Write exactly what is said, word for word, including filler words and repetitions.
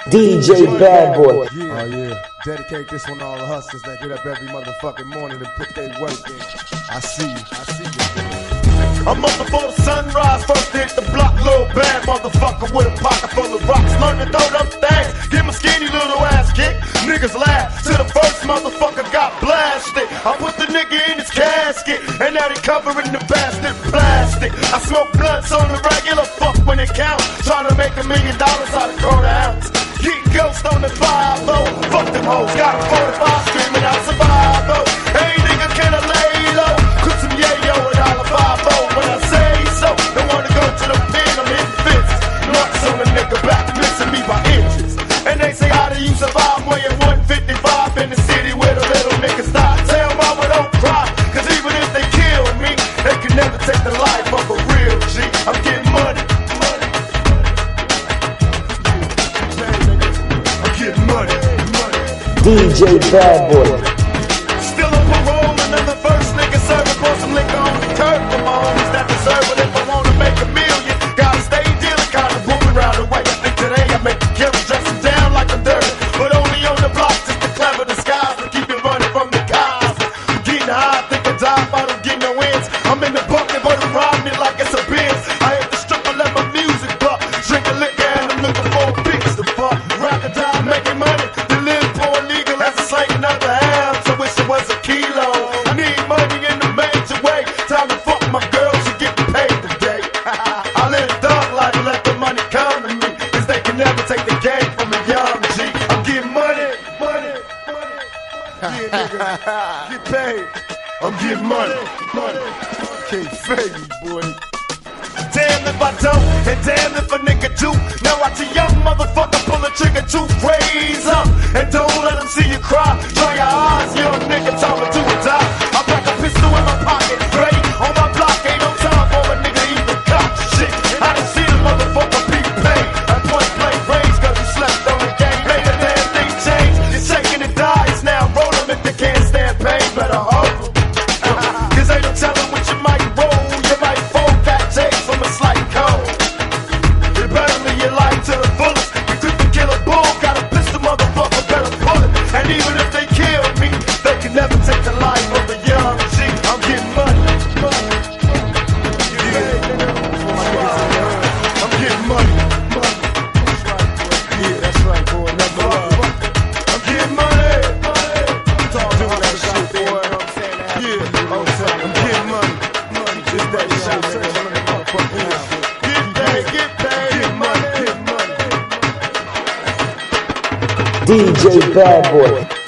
D J Bad Boy. Yeah. Oh yeah. Dedicate this one to all the hustlers that get up every motherfucking morning to put their work in. I see you. I see you. I'm up before the sunrise, first hit the block, little bad motherfucker with a pocket full of rocks. Learn to throw them things, give my skinny little ass kick. Niggas laugh till the first motherfucker got blasted. I put the nigga in his casket, and now they covering the bastard plastic. I smoke blunts on the regular, fuck when it counts. Trying to make a million dollars out of quarter ounce. Get ghost on the five oh, fuck them hoes. Got a forty-five screaming out survival. Hey nigga, can I lay low? Cook some yayo and all the five oh. When I say so, don't wanna go to the pen, I'm in fits. Nuts on the nigga back, missing me by inches. And they say, how do you survive weighing one fifty-five in the city where the little niggas die? Tell mama don't cry, cause even if they kill me, they can never take the life of a real G. I'm getting money, money. I'm getting money, money. D J Bad Boy. Still on parole, another first nigga serving for some liquor on the curb for my homies that deserve it. If I wanna make a million, gotta stay dealing, kinda moving around the way. I think today I make the killers dressing down like I'm dirty, but only on the block just to clever disguise to keep it running from the cops. I'm getting high, think I die, but I don't get no ends. I'm in the bucket, but I'm riding it like it's a Benz. I hit the strip and let my music buck, drinking liquor and I'm looking for a bitch to fuck. Rock a dime, making money, to live poor legal, that's a sight another half. So wish it was a kilo. I need money in the major way. Time to fuck my girl, she getting paid today. I live thug life, let the money come to me, cause they can never take the game from a young G. I'm getting money, money, money. Yeah, nigga, get paid. I'm getting money, money. Can't fade me, boy. Damn if I don't, and damn if a nigga do. Now watch a young motherfucker pull a trigger to raise up. And don't let him see you cry. Dry your eyes, young nigga, time to do or die. I pack a pistol in my pocket, ready on my block. Ain't no time for a nigga even cop shit. I done see the motherfucker be paid. At point blank range, cause you slept on the game. Made a damn thing change. You're shaking and dies now. Roll them if they can't stand pain. Better hope. Cause ain't no telling what you might roll. You might fold that tape from a slight cold. You better live your life to the fullest. You couldn't kill a bull, got a pistol, motherfucker, better pull it. And even if they kill me, they can never take the life of a young G. I'm getting money, money. Yeah, I'm getting money, money. Yeah, that's right, boy. Never lie. I'm getting money, money. I'm talking about that shit, boy. Yeah, I'm getting money, money. Just that shit, nigga. Get paid, get paid, get money, get money. D J Bad Boy.